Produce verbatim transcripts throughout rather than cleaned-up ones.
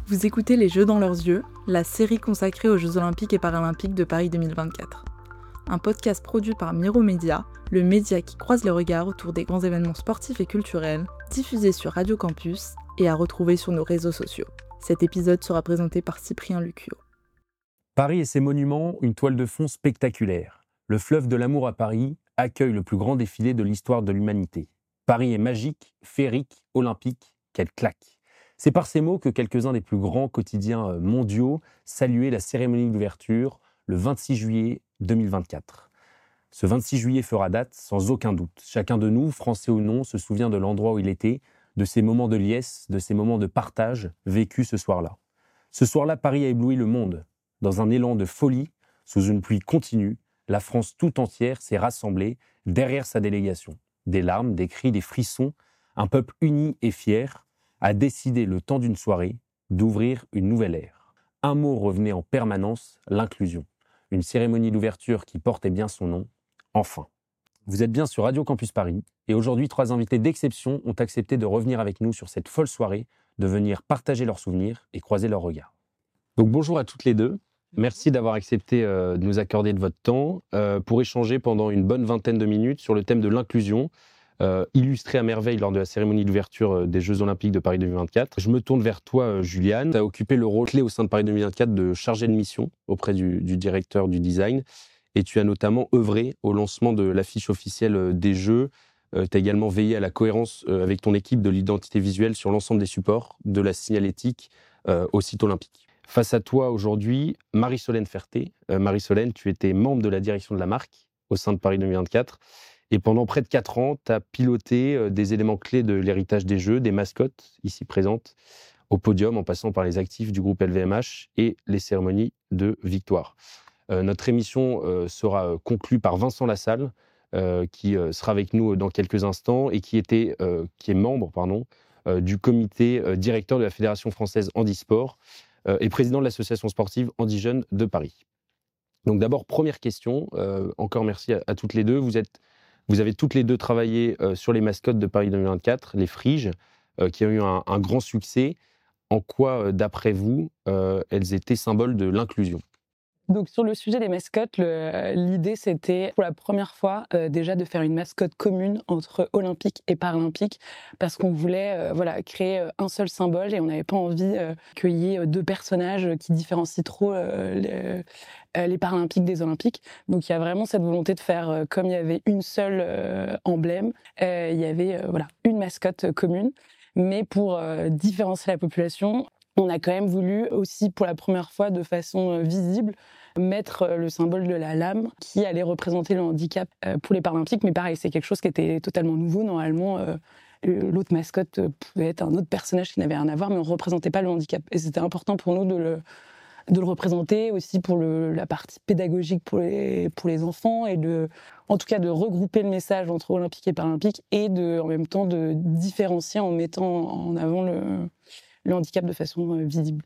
Vous écoutez Les Jeux dans leurs yeux, la série consacrée aux Jeux Olympiques et Paralympiques de Paris deux mille vingt-quatre. Un podcast produit par Miro Média, le média qui croise les regards autour des grands événements sportifs et culturels, diffusés sur Radio Campus et à retrouver sur nos réseaux sociaux. Cet épisode sera présenté par Cyprien Lucio. Paris et ses monuments, une toile de fond spectaculaire. Le fleuve de l'amour à Paris accueille le plus grand défilé de l'histoire de l'humanité. Paris est magique, féerique, olympique, quelle claque! C'est par ces mots que quelques-uns des plus grands quotidiens mondiaux saluaient la cérémonie d'ouverture le vingt-six juillet deux mille vingt-quatre. Ce vingt-six juillet fera date sans aucun doute. Chacun de nous, français ou non, se souvient de l'endroit où il était, de ces moments de liesse, de ces moments de partage vécus ce soir-là. Ce soir-là, Paris a ébloui le monde. Dans un élan de folie, sous une pluie continue, la France tout entière s'est rassemblée derrière sa délégation. Des larmes, des cris, des frissons, un peuple uni et fier a décidé, le temps d'une soirée, d'ouvrir une nouvelle ère. Un mot revenait en permanence, l'inclusion. Une cérémonie d'ouverture qui portait bien son nom, enfin. Vous êtes bien sur Radio Campus Paris, et aujourd'hui, trois invités d'exception ont accepté de revenir avec nous sur cette folle soirée, de venir partager leurs souvenirs et croiser leurs regards. Donc bonjour à toutes les deux. Merci d'avoir accepté euh, de nous accorder de votre temps euh, pour échanger pendant une bonne vingtaine de minutes sur le thème de l'inclusion, euh, illustré à merveille lors de la cérémonie d'ouverture euh, des Jeux Olympiques de Paris deux mille vingt-quatre. Je me tourne vers toi, euh, Juliane. Tu as occupé le rôle clé au sein de Paris deux mille vingt-quatre de chargée de mission auprès du, du directeur du design, et tu as notamment œuvré au lancement de l'affiche officielle euh, des Jeux. Euh, tu as également veillé à la cohérence euh, avec ton équipe de l'identité visuelle sur l'ensemble des supports, de la signalétique euh, au site olympique. Face à toi aujourd'hui, Marie-Solène Ferté. Euh, Marie-Solène, tu étais membre de la direction de la marque au sein de Paris deux mille vingt-quatre. Et pendant près de quatre ans, tu as piloté euh, des éléments clés de l'héritage des Jeux, des mascottes ici présentes, au podium, en passant par les actifs du groupe L V M H et les cérémonies de victoire. Euh, notre émission euh, sera conclue par Vincent Lassalle, euh, qui euh, sera avec nous dans quelques instants et qui, était, euh, qui est membre pardon, euh, du comité euh, directeur de la Fédération française handisport euh, et président de l'association sportive Handi Jeunes de Paris. Donc d'abord, première question, euh, encore merci à, à toutes les deux. Vous, êtes, vous avez toutes les deux travaillé euh, sur les mascottes de Paris deux mille vingt-quatre, les Friges, euh, qui ont eu un, un grand succès. En quoi, euh, d'après vous, euh, elles étaient symboles de l'inclusion ? Donc sur le sujet des mascottes, le, l'idée c'était pour la première fois euh, déjà de faire une mascotte commune entre olympique et paralympique, parce qu'on voulait euh, voilà, créer un seul symbole et on n'avait pas envie euh, qu'il y ait deux personnages qui différencient trop euh, les, euh, les paralympiques des olympiques. Donc il y a vraiment cette volonté de faire, euh, comme il y avait une seule euh, emblème, euh, il y avait euh, voilà, une mascotte commune, mais pour euh, différencier la population, on a quand même voulu aussi, pour la première fois, de façon visible, mettre le symbole de la lame qui allait représenter le handicap pour les Paralympiques. Mais pareil, c'est quelque chose qui était totalement nouveau. Normalement, l'autre mascotte pouvait être un autre personnage qui n'avait rien à voir, mais on ne représentait pas le handicap. Et c'était important pour nous de le, de le représenter, aussi pour le, la partie pédagogique pour les, pour les enfants, et de, en tout cas de regrouper le message entre olympique et paralympique, et de, en même temps de différencier en mettant en avant le... le handicap de façon euh, visible.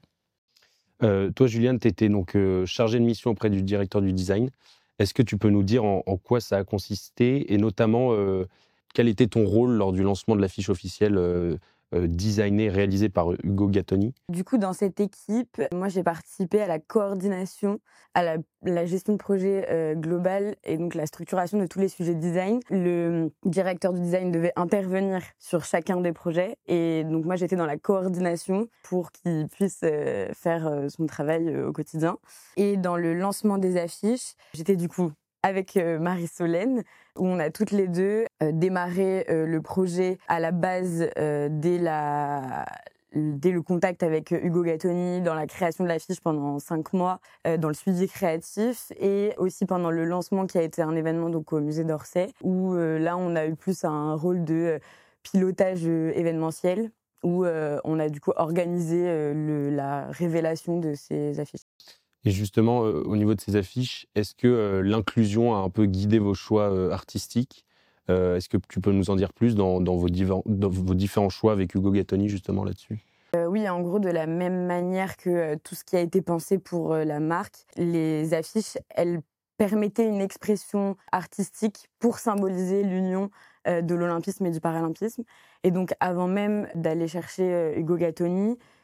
Euh, toi, Juliane, tu étais donc euh, chargée de mission auprès du directeur du design. Est-ce que tu peux nous dire en, en quoi ça a consisté, et notamment euh, quel était ton rôle lors du lancement de l'affiche officielle euh, euh, designée, réalisée par Hugo Gattoni ? Du coup, dans cette équipe, moi, j'ai participé à la coordination, à la, la gestion de projet euh, global et donc la structuration de tous les sujets de design. Le directeur du design devait intervenir sur chacun des projets et donc moi, j'étais dans la coordination pour qu'il puisse euh, faire euh, son travail euh, au quotidien. Et dans le lancement des affiches, j'étais du coup avec euh, Marie-Solène, où on a toutes les deux euh, démarré euh, le projet à la base euh, dès la... dès le contact avec Hugo Gattoni, dans la création de l'affiche pendant cinq mois, euh, dans le suivi créatif, et aussi pendant le lancement qui a été un événement donc au musée d'Orsay, où euh, là on a eu plus un rôle de euh, pilotage euh, événementiel, où euh, on a du coup organisé euh, le, la révélation de ces affiches. Et justement, euh, au niveau de ces affiches, est-ce que euh, l'inclusion a un peu guidé vos choix euh, artistiques ? euh, Est-ce que tu peux nous en dire plus dans, dans, vos, divan- dans vos différents choix avec Hugo Gattoni, justement, là-dessus ? Euh, oui, en gros, de la même manière que euh, tout ce qui a été pensé pour euh, la marque, les affiches, elles permettaient une expression artistique pour symboliser l'union euh, de l'olympisme et du paralympisme. Et donc, avant même d'aller chercher euh, Hugo Gattoni,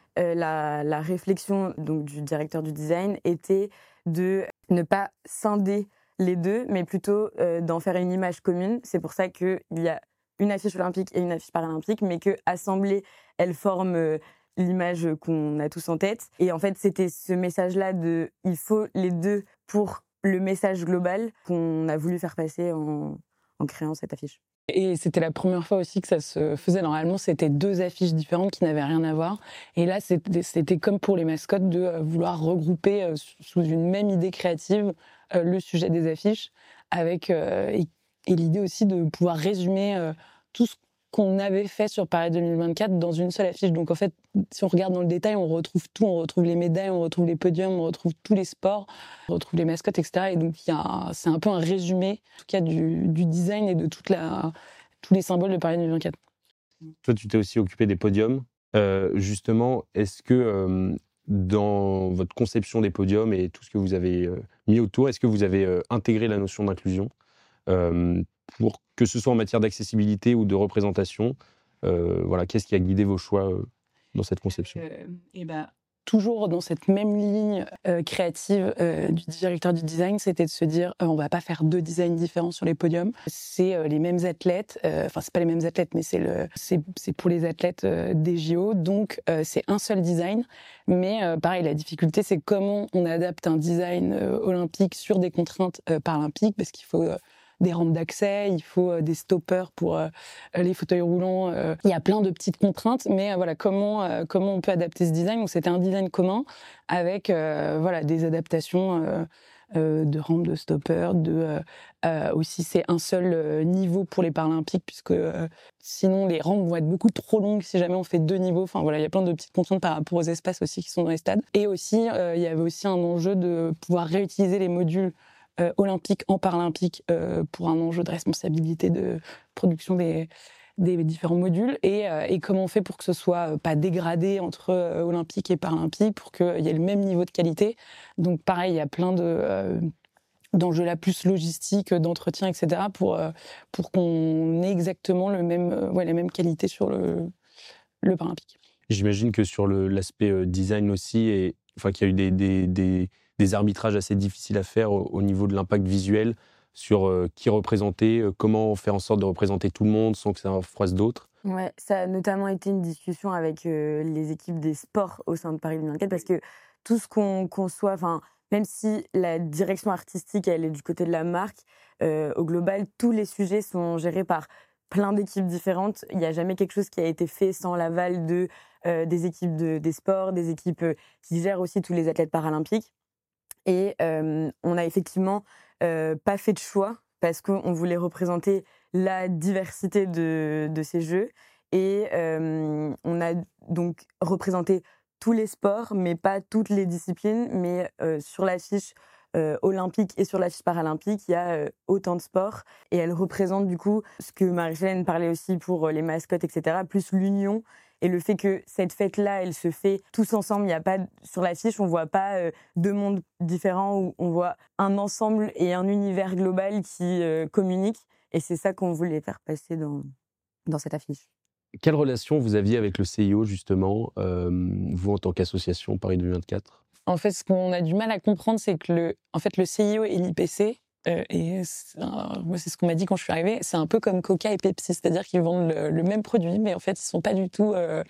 euh, la, la réflexion donc, du directeur du design était de ne pas scinder les deux, mais plutôt euh, d'en faire une image commune. C'est pour ça qu'il y a une affiche olympique et une affiche paralympique, mais que assemblées, elles forment euh, l'image qu'on a tous en tête. Et en fait, c'était ce message-là de il faut les deux pour le message global qu'on a voulu faire passer en, en créant cette affiche. Et c'était la première fois aussi que ça se faisait. Normalement, c'était deux affiches différentes qui n'avaient rien à voir. Et là, c'était, c'était comme pour les mascottes de euh, vouloir regrouper euh, sous une même idée créative euh, le sujet des affiches, avec euh, et, et l'idée aussi de pouvoir résumer euh, tout ce qu'on avait fait sur Paris deux mille vingt-quatre dans une seule affiche. Donc en fait, si on regarde dans le détail, on retrouve tout. On retrouve les médailles, on retrouve les podiums, on retrouve tous les sports, on retrouve les mascottes, et cetera. Et donc il y a, c'est un peu un résumé, en tout cas du, du design et de toute la, tous les symboles de Paris deux mille vingt-quatre. Toi, tu t'es aussi occupé des podiums. Euh, justement, est-ce que euh, dans votre conception des podiums et tout ce que vous avez euh, mis autour, est-ce que vous avez euh, intégré la notion d'inclusion euh, pour que ce soit en matière d'accessibilité ou de représentation, euh, voilà, qu'est-ce qui a guidé vos choix euh, dans cette conception ? euh, et ben, toujours dans cette même ligne euh, créative euh, du directeur du design, c'était de se dire euh, on va pas faire deux designs différents sur les podiums. C'est euh, les mêmes athlètes, euh, enfin c'est pas les mêmes athlètes, mais c'est le, c'est, c'est pour les athlètes euh, des J O, donc euh, c'est un seul design. Mais euh, pareil, la difficulté, c'est comment on adapte un design euh, olympique sur des contraintes euh, paralympiques, parce qu'il faut euh, des rampes d'accès, il faut euh, des stoppers pour euh, les fauteuils roulants. Euh, il y a plein de petites contraintes, mais euh, voilà, comment euh, comment on peut adapter ce design. Donc c'était un design commun avec euh, voilà des adaptations euh, euh, de rampes, de stoppers, de euh, euh, aussi c'est un seul euh, niveau pour les Paralympiques puisque euh, sinon les rampes vont être beaucoup trop longues si jamais on fait deux niveaux. Enfin voilà, il y a plein de petites contraintes par rapport aux espaces aussi qui sont dans les stades. Et aussi euh, il y avait aussi un enjeu de pouvoir réutiliser les modules Euh, olympique en paralympique euh, pour un enjeu de responsabilité de production des, des différents modules et, euh, et comment on fait pour que ce soit pas dégradé entre euh, olympique et paralympique pour qu'il y ait le même niveau de qualité. Donc pareil, il y a plein de, euh, d'enjeux là plus logistiques, d'entretien, et cetera pour, euh, pour qu'on ait exactement le même, euh, ouais, la même qualité sur le, le paralympique. J'imagine que sur le, l'aspect euh, design aussi, et, enfin, qu'il y a eu des, des, des, des arbitrages assez difficiles à faire au, au niveau de l'impact visuel sur euh, qui représenter, euh, comment faire en sorte de représenter tout le monde sans que ça en froisse d'autres. Ouais, ça a notamment été une discussion avec euh, les équipes des sports au sein de Paris deux mille vingt-quatre parce que tout ce qu'on conçoit, enfin, même si la direction artistique elle est du côté de la marque, euh, au global, tous les sujets sont gérés par plein d'équipes différentes. Il n'y a jamais quelque chose qui a été fait sans l'aval de, euh, des équipes de, des sports, des équipes euh, qui gèrent aussi tous les athlètes paralympiques. Et euh, on n'a effectivement euh, pas fait de choix parce qu'on voulait représenter la diversité de, de ces jeux. Et euh, on a donc représenté tous les sports, mais pas toutes les disciplines. Mais euh, sur l'affiche euh, olympique et sur l'affiche paralympique, il y a euh, autant de sports. Et elle représente du coup ce que Marie-Hélène parlait aussi pour les mascottes, et cetera, plus l'union. Et le fait que cette fête-là, elle se fait tous ensemble. Il n'y a pas, sur l'affiche, on ne voit pas euh, deux mondes différents où on voit un ensemble et un univers global qui euh, communiquent. Et c'est ça qu'on voulait faire passer dans, dans cette affiche. Quelle relation vous aviez avec le C I O, justement, euh, vous en tant qu'association Paris deux mille vingt-quatre ? En fait, ce qu'on a du mal à comprendre, c'est que le, en fait, le C I O et l'I P C, euh, et c'est, un, moi, c'est ce qu'on m'a dit quand je suis arrivée, c'est un peu comme Coca et Pepsi, c'est-à-dire qu'ils vendent le, le même produit, mais en fait, ils sont pas du tout euh,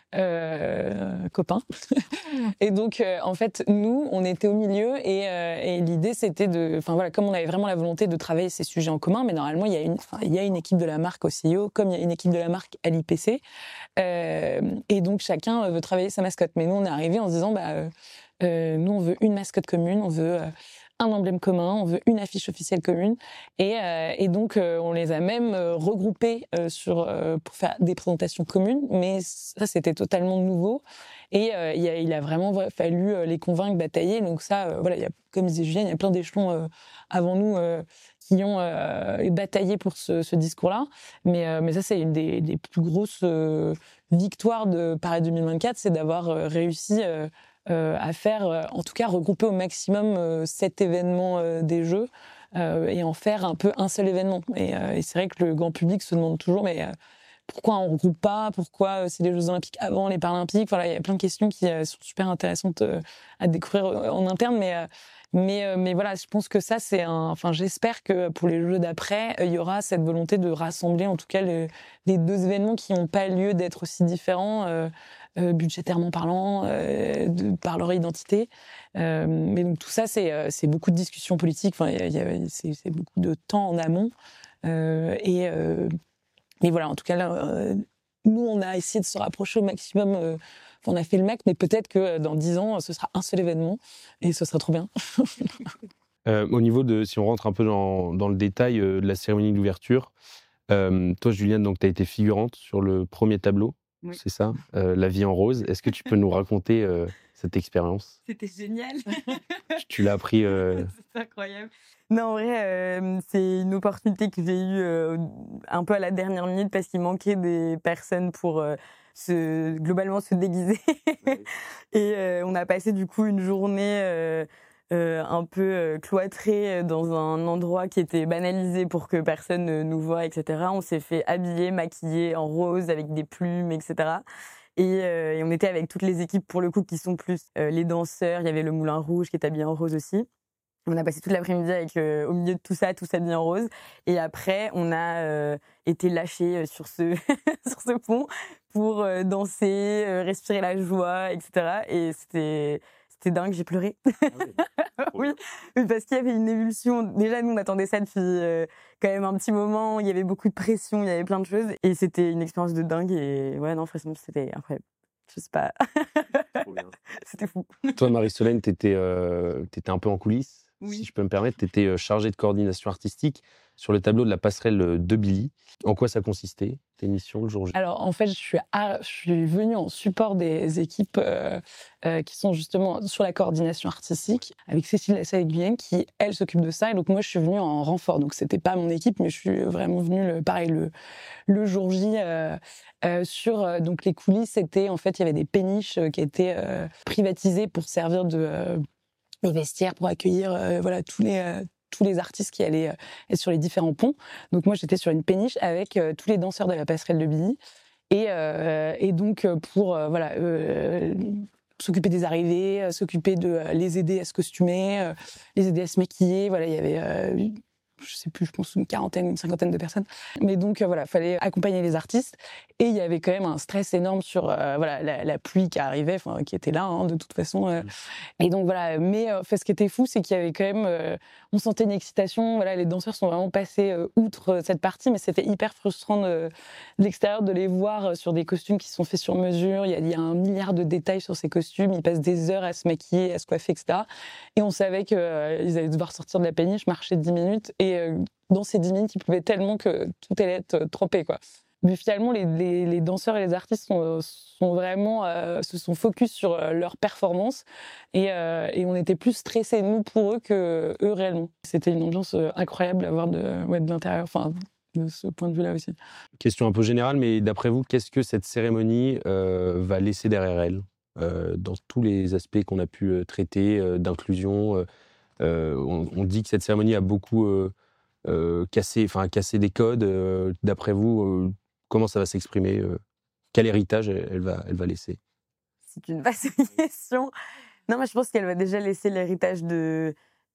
euh, copains. Et donc, euh, en fait, nous, on était au milieu, et, euh, et l'idée, c'était de, enfin voilà, comme on avait vraiment la volonté de travailler ces sujets en commun, mais normalement, il y a une, enfin, il y a une équipe de la marque au C I O, comme il y a une équipe de la marque à l'I P C, euh, et donc chacun veut travailler sa mascotte. Mais nous, on est arrivés en se disant, bah euh, Euh, nous, on veut une mascotte commune, on veut euh, un emblème commun, on veut une affiche officielle commune. Et, euh, et donc, euh, on les a même euh, regroupés euh, sur, euh, pour faire des présentations communes. Mais ça, c'était totalement nouveau. Et euh, il, a, il a vraiment fallu euh, les convaincre, batailler. Donc ça, euh, voilà, il y a, comme disait Julien, il y a plein d'échelons euh, avant nous euh, qui ont euh, bataillé pour ce, ce discours-là. Mais, euh, mais ça, c'est une des, des plus grosses euh, victoires de Paris deux mille vingt-quatre, c'est d'avoir euh, réussi... Euh, Euh, à faire, euh, en tout cas regrouper au maximum euh, cet événement euh, des Jeux euh, et en faire un peu un seul événement. Et, euh, et c'est vrai que le grand public se demande toujours, mais euh, pourquoi on regroupe pas, pourquoi c'est les Jeux Olympiques avant les Paralympiques. Voilà, il y a plein de questions qui euh, sont super intéressantes euh, à découvrir en interne, mais euh, mais euh, mais voilà, je pense que ça c'est un. Enfin, j'espère que pour les Jeux d'après, il y aura cette volonté de rassembler en tout cas le, les deux événements qui n'ont pas lieu d'être aussi différents. Euh, Euh, budgétairement parlant, euh, de, par leur identité. Euh, mais donc tout ça, c'est, euh, c'est beaucoup de discussions politiques. Enfin, y a, y a, c'est, c'est beaucoup de temps en amont. Euh, et, euh, et voilà, en tout cas, là, euh, nous, on a essayé de se rapprocher au maximum. Euh, on a fait le max, mais peut-être que dans dix ans, ce sera un seul événement et ce sera trop bien. euh, au niveau de, si on rentre un peu dans, dans le détail euh, de la cérémonie d'ouverture, euh, toi, Juliane, donc tu as été figurante sur le premier tableau. Oui. C'est ça, euh, La vie en rose. Est-ce que tu peux nous raconter euh, cette expérience ? C'était génial. Tu l'as appris. Euh... C'est incroyable. Non, en vrai, euh, c'est une opportunité que j'ai eue euh, un peu à la dernière minute parce qu'il manquait des personnes pour euh, se, globalement se déguiser. Oui. Et euh, on a passé du coup une journée euh, euh, un peu euh, cloîtrée dans un endroit qui était banalisé pour que personne ne nous voie, et cetera. On s'est fait habiller, maquiller en rose avec des plumes, et cetera. Et, euh, et on était avec toutes les équipes pour le coup qui sont plus euh, les danseurs. Il y avait le Moulin Rouge qui est habillé en rose aussi. On a passé toute l'après-midi avec, euh, au milieu de tout ça, tous habillés en rose. Et après, on a euh, été lâchés sur ce sur ce pont pour euh, danser, euh, respirer la joie, et cetera. Et c'était c'était dingue, j'ai pleuré. Ah oui. oui, parce qu'il y avait une émulsion. Déjà, nous, on attendait ça depuis euh, quand même un petit moment. Il y avait beaucoup de pression, il y avait plein de choses. Et c'était une expérience de dingue. Et ouais, non, franchement, c'était incroyable. Je sais pas. C'était fou. Toi, Marie-Solène, t'étais, euh, t'étais un peu en coulisses. Oui. Si je peux me permettre, tu étais chargée de coordination artistique sur le tableau de la passerelle de Billy. En quoi ça consistait, tes missions le jour J ? Alors, en fait, je suis, à, je suis venue en support des équipes euh, euh, qui sont justement sur la coordination artistique, avec Cécile Lassalle-Guyenne, qui, elle, s'occupe de ça. Et donc, moi, je suis venue en renfort. Donc, c'était pas mon équipe, mais je suis vraiment venue, le, pareil, le, le jour J. Euh, euh, sur euh, donc les coulisses, c'était, en fait, il y avait des péniches qui étaient euh, privatisées pour servir de... Euh, les vestiaires pour accueillir euh, voilà tous les euh, tous les artistes qui allaient euh, être sur les différents ponts. Donc moi j'étais sur une péniche avec euh, tous les danseurs de la passerelle de Billy et euh, et donc pour euh, voilà euh, s'occuper des arrivées, euh, s'occuper de euh, les aider à se costumer, euh, les aider à se maquiller. Voilà, il y avait euh, je sais plus, je pense une quarantaine, une cinquantaine de personnes. Mais donc euh, voilà, fallait accompagner les artistes et il y avait quand même un stress énorme sur euh, voilà la, la pluie qui arrivait, enfin qui était là hein, de toute façon. Euh. Et donc voilà, mais euh, fait, ce qui était fou, c'est qu'il y avait quand même, euh, on sentait une excitation. Voilà, les danseurs sont vraiment passés euh, outre cette partie, mais c'était hyper frustrant de, de l'extérieur de les voir sur des costumes qui sont faits sur mesure. Il y a, il y a un milliard de détails sur ces costumes. Ils passent des heures à se maquiller, à se coiffer, et cetera. Et on savait qu'ils euh, allaient devoir sortir de la péniche, marcher dix minutes. Et euh, dans ces dix minutes, il pleuvait tellement que tout allait être trempé, quoi. Mais finalement, les, les, les danseurs et les artistes sont, sont vraiment, euh, se sont focus sur euh, leur performance et, euh, et on était plus stressés, nous, pour eux, que eux réellement. C'était une ambiance incroyable à voir de, ouais, de l'intérieur, enfin, de ce point de vue-là aussi. Question un peu générale, mais d'après vous, qu'est-ce que cette cérémonie euh, va laisser derrière elle euh, dans tous les aspects qu'on a pu euh, traiter, euh, d'inclusion euh, on, on dit que cette cérémonie a beaucoup euh, euh, cassé, enfin, cassé des codes. Euh, d'après vous, euh, comment ça va s'exprimer euh, Quel héritage elle, elle, va, elle va laisser C'est une vaste question. Non, moi je pense qu'elle va déjà laisser l'héritage de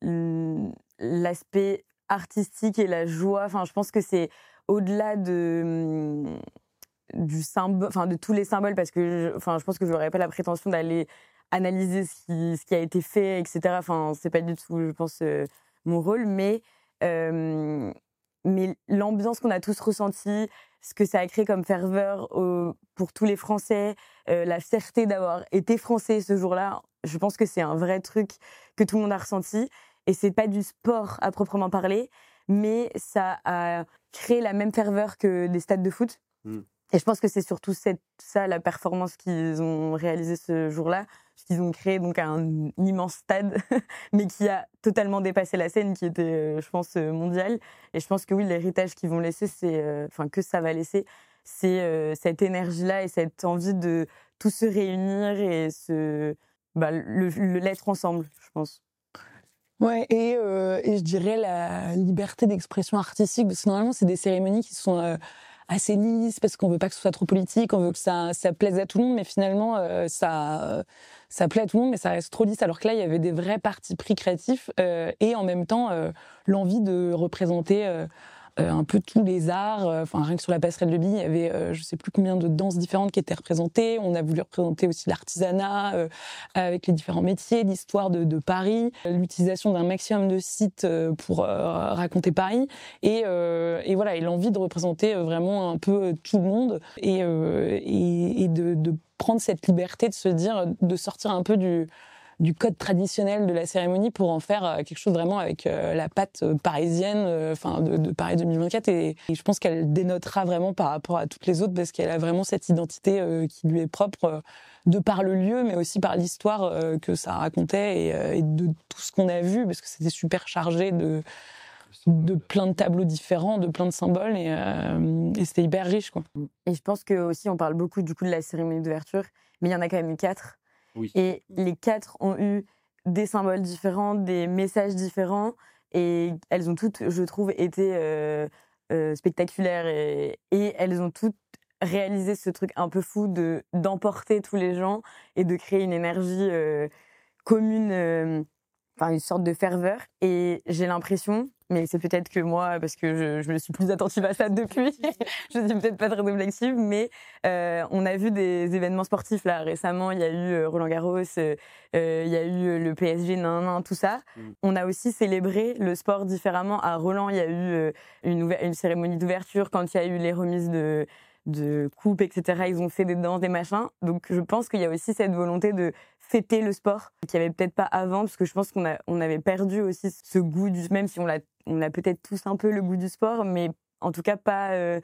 l'aspect artistique et la joie. Enfin, je pense que c'est au-delà de du symbole, enfin de tous les symboles, parce que, je, enfin, je pense que je n'aurais pas la prétention d'aller analyser ce qui, ce qui a été fait, et cetera. Enfin, c'est pas du tout, je pense, euh, mon rôle, mais euh, mais l'ambiance qu'on a tous ressentie, ce que ça a créé comme ferveur au, pour tous les Français, euh, la fierté d'avoir été Français ce jour-là, je pense que c'est un vrai truc que tout le monde a ressenti. Et c'est pas du sport à proprement parler, mais ça a créé la même ferveur que des stades de foot. Mmh. Et je pense que c'est surtout cette, ça, la performance qu'ils ont réalisée ce jour-là. Ils ont créé donc un immense stade, mais qui a totalement dépassé la scène, qui était, je pense, mondiale. Et je pense que oui, l'héritage qu'ils vont laisser, c'est, enfin, que ça va laisser, c'est euh, cette énergie-là et cette envie de tous se réunir et se, bah, le, le l'être ensemble, je pense. Ouais, et, euh, et je dirais la liberté d'expression artistique, parce que normalement, c'est des cérémonies qui sont euh, assez lisse parce qu'on veut pas que ce soit trop politique, on veut que ça, ça plaise à tout le monde, mais finalement euh, ça, euh, ça plaît à tout le monde, mais ça reste trop lisse. Alors que là, il y avait des vrais partis pris créatifs euh, et en même temps euh, l'envie de représenter euh, euh, un peu tous les arts. Enfin, euh, rien que sur la passerelle de Billy, il y avait euh, je sais plus combien de danses différentes qui étaient représentées. On a voulu représenter aussi l'artisanat euh, avec les différents métiers, l'histoire de, de Paris, l'utilisation d'un maximum de sites euh, pour euh, raconter Paris et, euh, et voilà, et l'envie de représenter vraiment un peu tout le monde et, euh, et, et de, de prendre cette liberté de se dire, de sortir un peu du du code traditionnel de la cérémonie pour en faire quelque chose vraiment avec euh, la patte parisienne, enfin euh, de, de Paris deux mille vingt-quatre. Et, et je pense qu'elle dénotera vraiment par rapport à toutes les autres parce qu'elle a vraiment cette identité euh, qui lui est propre euh, de par le lieu, mais aussi par l'histoire euh, que ça racontait et, euh, et de tout ce qu'on a vu parce que c'était super chargé de de plein de tableaux différents, de plein de symboles et, euh, et c'était hyper riche, quoi. Et je pense que aussi on parle beaucoup du coup de la cérémonie d'ouverture, mais il y en a quand même eu quatre. Oui. Et les quatre ont eu des symboles différents, des messages différents, et elles ont toutes, je trouve, été euh, euh, spectaculaires et, et elles ont toutes réalisé ce truc un peu fou de d'emporter tous les gens et de créer une énergie euh, commune, euh, enfin une sorte de ferveur. Et j'ai l'impression, mais c'est peut-être que moi, parce que je, je me suis plus attentive à ça depuis, je suis peut-être pas très réflexive, mais euh, on a vu des événements sportifs là récemment. Il y a eu Roland Garros, euh, il y a eu le P S G, nan, nan, tout ça. Mm. On a aussi célébré le sport différemment. À Roland, il y a eu une, ouver- une cérémonie d'ouverture quand il y a eu les remises de de coupes, et cetera. Ils ont fait des danses, des machins. Donc je pense qu'il y a aussi cette volonté de fêter le sport qu'il n'y avait peut-être pas avant, parce que je pense qu'on a, on avait perdu aussi ce goût du, même si on l'a, on a peut-être tous un peu le goût du sport, mais en tout cas pas euh,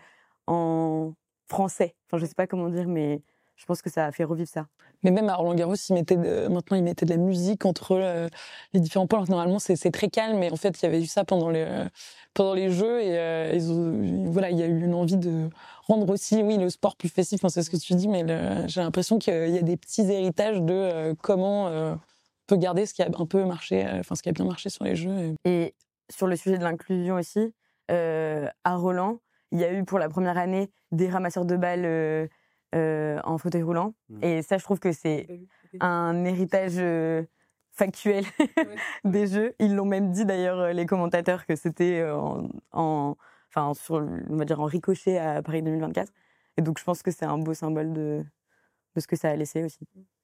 en français. Enfin, je sais pas comment dire, mais je pense que ça a fait revivre ça. Mais même à Roland Garros, ils mettaient de, maintenant ils mettaient de la musique entre euh, les différents points. Alors, normalement, c'est, c'est très calme, mais en fait, il y avait eu ça pendant les euh, pendant les jeux et euh, ils ont, voilà, il y a eu une envie de rendre aussi, oui, le sport plus festif. Enfin, c'est ce que tu dis, mais le, j'ai l'impression qu'il y a des petits héritages de euh, comment euh, on peut garder ce qui a un peu marché, enfin euh, ce qui a bien marché sur les jeux. Et, et sur le sujet de l'inclusion aussi, euh, à Roland, il y a eu pour la première année des ramasseurs de balles. Euh, Euh, en fauteuil roulant. Mmh. Et ça, je trouve que c'est un héritage euh, factuel des jeux. Ils l'ont même dit d'ailleurs, les commentateurs, que c'était en, en, enfin, sur, on va dire en ricochet à Paris deux mille vingt-quatre. Et donc, je pense que c'est un beau symbole de, de ce que ça a laissé aussi.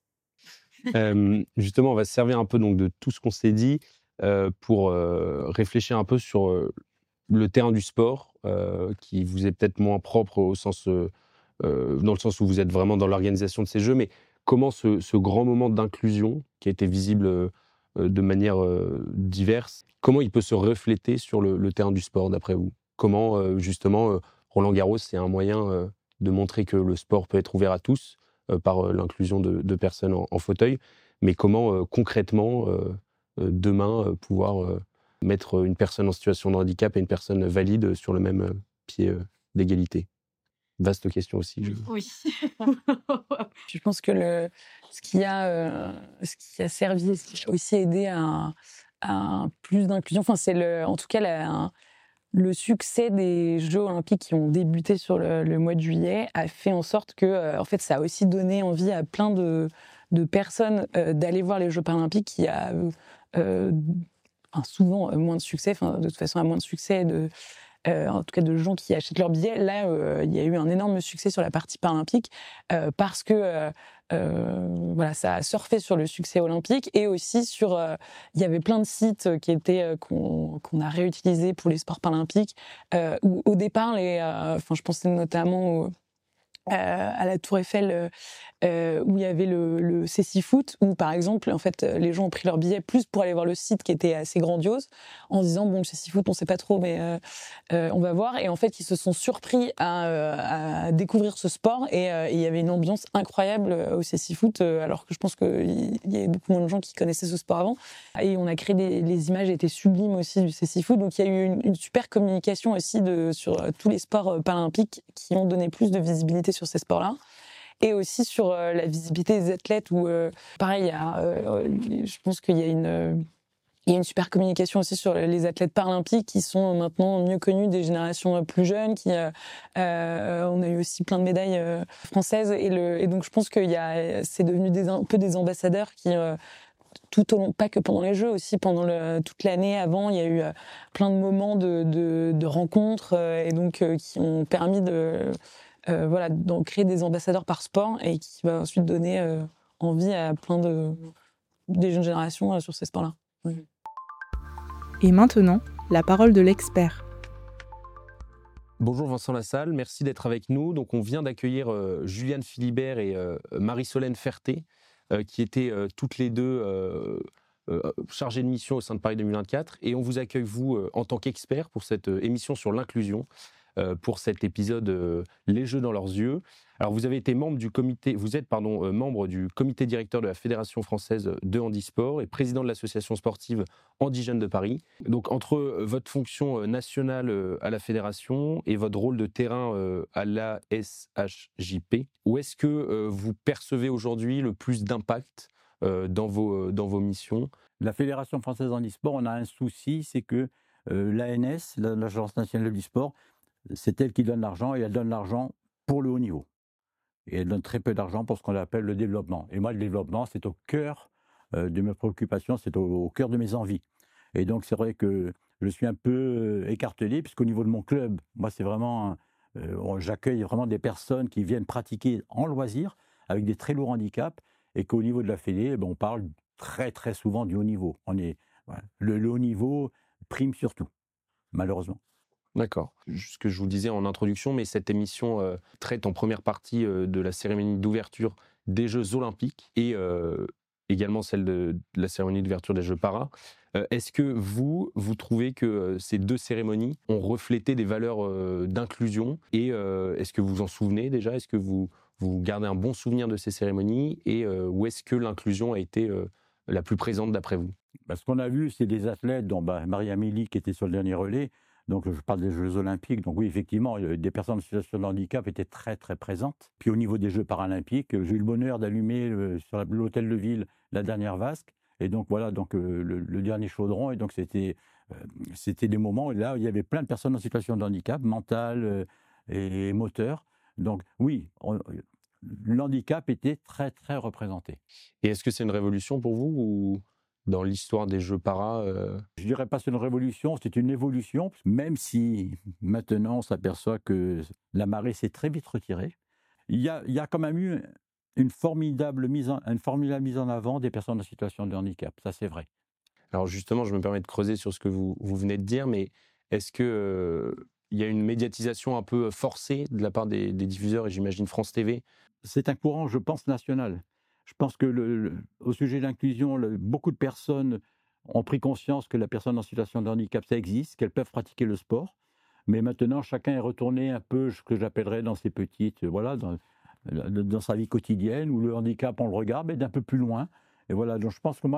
Euh, justement, on va se servir un peu donc, de tout ce qu'on s'est dit euh, pour euh, réfléchir un peu sur euh, le terrain du sport, euh, qui vous est peut-être moins propre au sens... Euh, Euh, dans le sens où vous êtes vraiment dans l'organisation de ces jeux, mais comment ce, ce grand moment d'inclusion, qui a été visible euh, de manière euh, diverse, comment il peut se refléter sur le, le terrain du sport, d'après vous ? Comment, euh, justement, euh, Roland Garros, c'est un moyen euh, de montrer que le sport peut être ouvert à tous euh, par euh, l'inclusion de, de personnes en, en fauteuil, mais comment, euh, concrètement, euh, euh, demain, euh, pouvoir euh, mettre une personne en situation de handicap et une personne valide sur le même euh, pied euh, d'égalité ? Vaste question aussi. Je... Oui. Je pense que le, ce, qui a, euh, ce qui a servi, ce qui a aussi aidé à, à plus d'inclusion, enfin, c'est le, en tout cas la, le succès des Jeux Olympiques qui ont débuté sur le, le mois de juillet a fait en sorte que, euh, en fait, ça a aussi donné envie à plein de, de personnes euh, d'aller voir les Jeux Paralympiques qui a euh, enfin, souvent moins de succès, enfin, de toute façon, a moins de succès de Euh, en tout cas de gens qui achètent leurs billets. Là, euh, il y a eu un énorme succès sur la partie paralympique euh, parce que euh, euh, voilà, ça a surfé sur le succès olympique et aussi sur. Euh, il y avait plein de sites qui étaient euh, qu'on, qu'on a réutilisés pour les sports paralympiques. Euh, où au départ, les, euh, enfin, je pensais notamment au, euh, à la Tour Eiffel. Euh, Euh, où il y avait le, le Cécifoot, où par exemple, en fait, les gens ont pris leur billet plus pour aller voir le site qui était assez grandiose, en se disant bon, le Cécifoot, on sait pas trop, mais euh, euh, on va voir. Et en fait, ils se sont surpris à, à découvrir ce sport et euh, il y avait une ambiance incroyable au Cécifoot, euh, alors que je pense qu'il y avait beaucoup moins de gens qui connaissaient ce sport avant. Et on a créé des les images étaient sublimes aussi du Cécifoot, donc il y a eu une, une super communication aussi de sur tous les sports paralympiques qui ont donné plus de visibilité sur ces sports-là. Et aussi sur euh, la visibilité des athlètes où, euh, pareil, il y a, euh, je pense qu'il y a une, euh, Il y a une super communication aussi sur les athlètes paralympiques qui sont maintenant mieux connus des générations plus jeunes. Qui, euh, euh, on a eu aussi plein de médailles euh, françaises et, le, et donc je pense qu'il y a, c'est devenu des, un peu des ambassadeurs qui, euh, tout au long, pas que pendant les Jeux, aussi pendant le, toute l'année avant, il y a eu euh, plein de moments de, de, de rencontres euh, et donc euh, qui ont permis de, euh, voilà, d'en créer des ambassadeurs par sport et qui va ensuite donner euh, envie à plein de des jeunes générations euh, sur ces sports-là. Oui. Et maintenant, la parole de l'expert. Bonjour Vincent Lassalle, merci d'être avec nous. Donc on vient d'accueillir euh, Juliane Philibert et euh, Marie-Solène Ferté, euh, qui étaient euh, toutes les deux euh, euh, chargées de mission au sein de Paris deux mille vingt-quatre. Et on vous accueille, vous, euh, en tant qu'expert pour cette euh, émission sur l'inclusion, euh, pour cet épisode euh, Les Jeux dans leurs yeux. Alors vous avez été membre du comité, vous êtes pardon, euh, membre du comité directeur de la Fédération française de handisport et président de l'association sportive Handi Jeunes de Paris. Donc entre euh, votre fonction euh, nationale euh, à la fédération et votre rôle de terrain euh, à l'A S H J P, où est-ce que euh, vous percevez aujourd'hui le plus d'impact euh, dans vos, euh, dans vos missions? La Fédération française de handisport, on a un souci, c'est que euh, l'A N S, l'Agence nationale du sport, c'est elle qui donne l'argent et elle donne l'argent pour le haut niveau. Et elle donne très peu d'argent pour ce qu'on appelle le développement. Et moi, le développement, c'est au cœur euh, de mes préoccupations, c'est au, au cœur de mes envies. Et donc, c'est vrai que je suis un peu écartelé, puisqu'au niveau de mon club, moi, c'est vraiment, euh, j'accueille vraiment des personnes qui viennent pratiquer en loisir, avec des très lourds handicaps, et qu'au niveau de la Fédé, ben, on parle très, très souvent du haut niveau. On est, voilà, le, le haut niveau prime surtout, malheureusement. D'accord. Ce que je vous disais en introduction, mais cette émission euh, traite en première partie euh, de la cérémonie d'ouverture des Jeux Olympiques et euh, également celle de, de la cérémonie d'ouverture des Jeux Para. Euh, est-ce que vous, vous trouvez que euh, ces deux cérémonies ont reflété des valeurs euh, d'inclusion et euh, est-ce que vous vous en souvenez déjà? Est-ce que vous, vous gardez un bon souvenir de ces cérémonies et euh, où est-ce que l'inclusion a été euh, la plus présente d'après vous? Bah, ce qu'on a vu, c'est des athlètes, dont bah, Marie-Amélie qui était sur le dernier relais. Donc, je parle des Jeux Olympiques. Donc, oui, effectivement, des personnes en situation de handicap étaient très, très présentes. Puis, au niveau des Jeux Paralympiques, j'ai eu le bonheur d'allumer euh, sur l'hôtel de ville la dernière vasque. Et donc, voilà, donc, euh, le, le dernier chaudron. Et donc, c'était, euh, c'était des moments où là, il y avait plein de personnes en situation de handicap, mental euh, et moteur. Donc, oui, on, l'handicap était très, très représenté. Et est-ce que c'est une révolution pour vous ou dans l'histoire des Jeux Para euh... Je ne dirais pas que c'est une révolution, c'est une évolution, même si maintenant on s'aperçoit que la marée s'est très vite retirée. Il y a, il y a quand même eu une formidable, mise en, une formidable mise en avant des personnes en situation de handicap, ça c'est vrai. Alors justement, je me permets de creuser sur ce que vous, vous venez de dire, mais est-ce qu'il euh, y a une médiatisation un peu forcée de la part des, des diffuseurs, et j'imagine France T V? C'est un courant, je pense, national. Je pense que le, le, au sujet de l'inclusion, le, beaucoup de personnes ont pris conscience que la personne en situation de handicap, ça existe, qu'elles peuvent pratiquer le sport. Mais maintenant, chacun est retourné un peu ce que j'appellerais dans ses petites, voilà, dans, dans sa vie quotidienne, où le handicap, on le regarde, mais d'un peu plus loin. Et voilà, donc je pense que moi,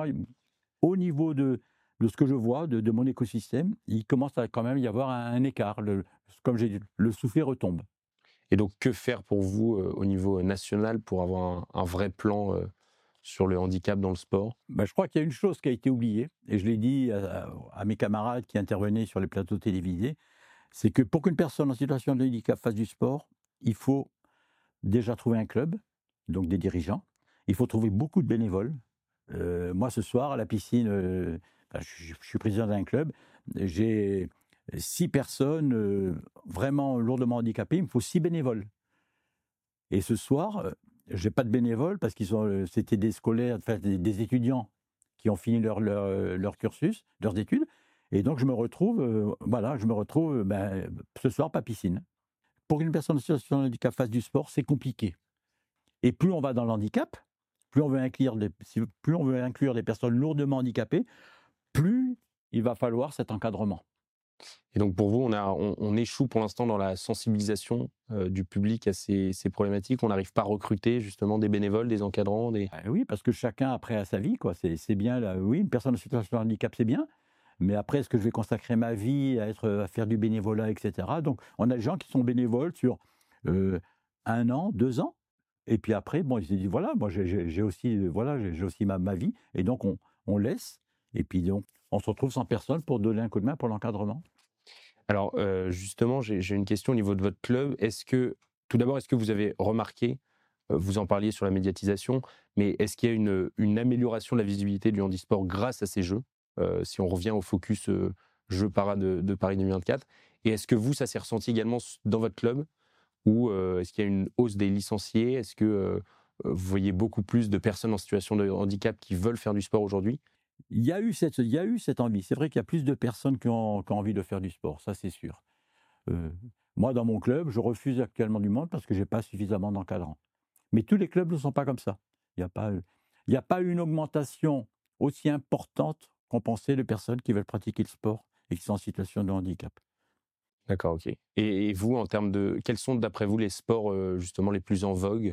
au niveau de, de ce que je vois, de, de mon écosystème, il commence à quand même y avoir un, un écart. Le, comme j'ai dit, le soufflet retombe. Et donc, que faire pour vous euh, au niveau national pour avoir un, un vrai plan euh, sur le handicap dans le sport? Ben, je crois qu'il y a une chose qui a été oubliée, et je l'ai dit à, à mes camarades qui intervenaient sur les plateaux télévisés, c'est que pour qu'une personne en situation de handicap fasse du sport, il faut déjà trouver un club, donc des dirigeants, il faut trouver beaucoup de bénévoles. Euh, moi, ce soir, à la piscine, euh, ben, je, je suis président d'un club, j'ai six personnes euh, vraiment lourdement handicapées, il me faut six bénévoles. Et ce soir, euh, je n'ai pas de bénévoles parce qu'ils sont, euh, c'était des scolaires, enfin, des, des étudiants qui ont fini leur, leur, leur cursus, leurs études. Et donc, je me retrouve, euh, voilà, je me retrouve ben, ce soir, pas piscine. Pour qu'une personne en situation de handicap fasse du sport, c'est compliqué. Et plus on va dans l'handicap, plus on veut inclure des, plus on veut inclure des personnes lourdement handicapées, plus il va falloir cet encadrement. Et donc pour vous, on, a, on, on échoue pour l'instant dans la sensibilisation euh, du public à ces, ces problématiques. On n'arrive pas à recruter justement des bénévoles, des encadrants, des... Ah oui, parce que chacun après a sa vie, quoi. C'est, c'est bien, là, oui, une personne en situation de handicap, c'est bien. Mais après, est-ce que je vais consacrer ma vie à, être, à faire du bénévolat, et cetera. Donc, on a des gens qui sont bénévoles sur euh, un an, deux ans. Et puis après, bon, ils se disent, voilà, moi, j'ai, j'ai aussi, voilà, j'ai aussi ma, ma vie. Et donc, on, on laisse. Et puis, donc, on se retrouve sans personne pour donner un coup de main pour l'encadrement. Alors, euh, justement, j'ai, j'ai une question au niveau de votre club. Est-ce que, tout d'abord, est-ce que vous avez remarqué, euh, vous en parliez sur la médiatisation, mais est-ce qu'il y a une, une amélioration de la visibilité du handisport grâce à ces Jeux, euh, si on revient au focus euh, Jeux para de, de Paris deux mille vingt-quatre? Et est-ce que vous, ça s'est ressenti également dans votre club? Ou euh, est-ce qu'il y a une hausse des licenciés? Est-ce que euh, vous voyez beaucoup plus de personnes en situation de handicap qui veulent faire du sport aujourd'hui? Il y a eu cette, il y a eu cette envie. C'est vrai qu'il y a plus de personnes qui ont, qui ont envie de faire du sport, ça c'est sûr. Euh, moi, dans mon club, je refuse actuellement du monde parce que je n'ai pas suffisamment d'encadrants. Mais tous les clubs ne sont pas comme ça. Il n'y a pas, il n'y a pas une augmentation aussi importante qu'on pensait de personnes qui veulent pratiquer le sport et qui sont en situation de handicap. D'accord, ok. Et, et vous, en termes de, quels sont d'après vous les sports euh, justement les plus en vogue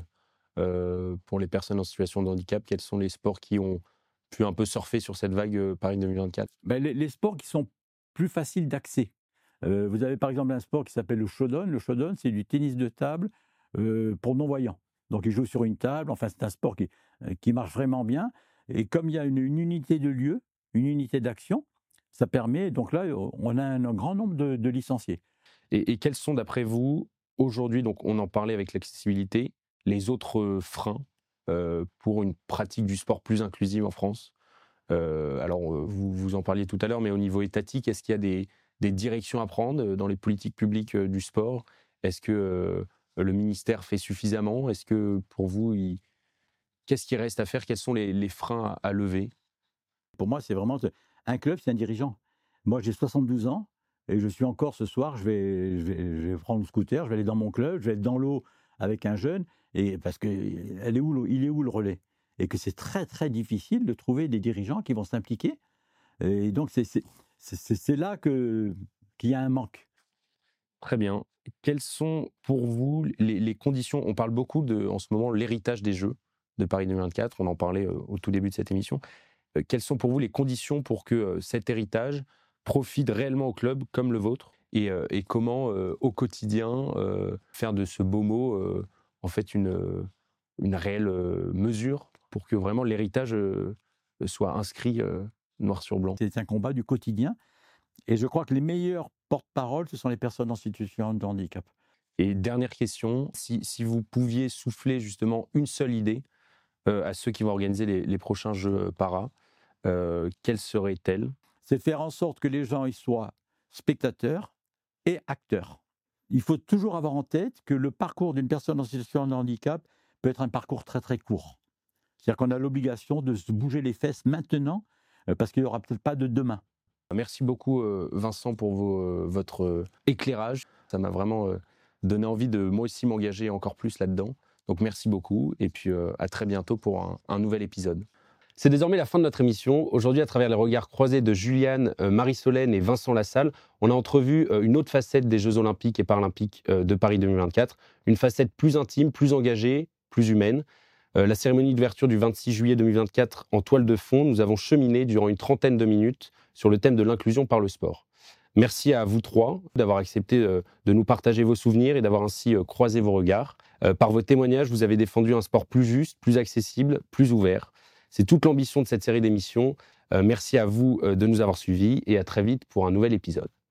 euh, pour les personnes en situation de handicap? Quels sont les sports qui ont pu un peu surfer sur cette vague euh, Paris deux mille vingt-quatre? Ben, les, les sports qui sont plus faciles d'accès. Euh, vous avez par exemple un sport qui s'appelle le shodan. Le shodan, c'est du tennis de table euh, pour non-voyants. Donc, ils jouent sur une table. Enfin, c'est un sport qui, euh, qui marche vraiment bien. Et comme il y a une, une unité de lieu, une unité d'action, ça permet. Donc là, on a un, un grand nombre de, de licenciés. Et, et quels sont, d'après vous, aujourd'hui, donc on en parlait avec l'accessibilité, les autres euh, freins euh, pour une pratique du sport plus inclusive en France? euh, Alors, euh, vous, vous en parliez tout à l'heure, mais au niveau étatique, est-ce qu'il y a des, des directions à prendre dans les politiques publiques euh, du sport? Est-ce que euh, le ministère fait suffisamment? Est-ce que, pour vous, il... qu'est-ce qui reste à faire? Quels sont les, les freins à, à lever? Pour moi, c'est vraiment un club, c'est un dirigeant. Moi, j'ai soixante-douze ans et je suis encore ce soir, je vais, je vais, je vais prendre le scooter, je vais aller dans mon club, je vais être dans l'eau avec un jeune, et parce que elle est où, l'eau- il est où le relais? Et que c'est très très difficile de trouver des dirigeants qui vont s'impliquer. Et donc c'est c'est- c'est- c'est- c'est là que, qu'il y a un manque. Très bien. Quelles sont pour vous les, les conditions? On parle beaucoup de, en ce moment, l'héritage des Jeux de Paris deux mille vingt-quatre. On en parlait euh, au tout début de cette émission. Euh, quelles sont pour vous les conditions pour que euh, cet héritage profite réellement au club comme le vôtre? Et, euh, et comment, euh, au quotidien, euh, faire de ce beau mot euh, en fait une, euh, une réelle euh, mesure pour que vraiment l'héritage euh, soit inscrit euh, noir sur blanc? C'est un combat du quotidien. Et je crois que les meilleurs porte-parole, ce sont les personnes en situation de handicap. Et dernière question, si, si vous pouviez souffler justement une seule idée euh, à ceux qui vont organiser les, les prochains Jeux para, euh, quelle serait-elle? C'est de faire en sorte que les gens y soient spectateurs et acteurs. Il faut toujours avoir en tête que le parcours d'une personne en situation de handicap peut être un parcours très très court. C'est-à-dire qu'on a l'obligation de se bouger les fesses maintenant euh, parce qu'il n'y aura peut-être pas de demain. Merci beaucoup euh, Vincent pour vos, euh, votre euh, éclairage. Ça m'a vraiment euh, donné envie de moi aussi m'engager encore plus là-dedans. Donc merci beaucoup et puis euh, à très bientôt pour un, un nouvel épisode. C'est désormais la fin de notre émission. Aujourd'hui, à travers les regards croisés de Juliane, euh, Marie-Solène et Vincent Lassalle, on a entrevu euh, une autre facette des Jeux Olympiques et Paralympiques euh, de Paris deux mille vingt-quatre. Une facette plus intime, plus engagée, plus humaine. Euh, la cérémonie d'ouverture du vingt-six juillet deux mille vingt-quatre en toile de fond, nous avons cheminé durant une trentaine de minutes sur le thème de l'inclusion par le sport. Merci à vous trois d'avoir accepté euh, de nous partager vos souvenirs et d'avoir ainsi euh, croisé vos regards. Euh, par vos témoignages, vous avez défendu un sport plus juste, plus accessible, plus ouvert. C'est toute l'ambition de cette série d'émissions. Euh, merci à vous euh, de nous avoir suivis et à très vite pour un nouvel épisode.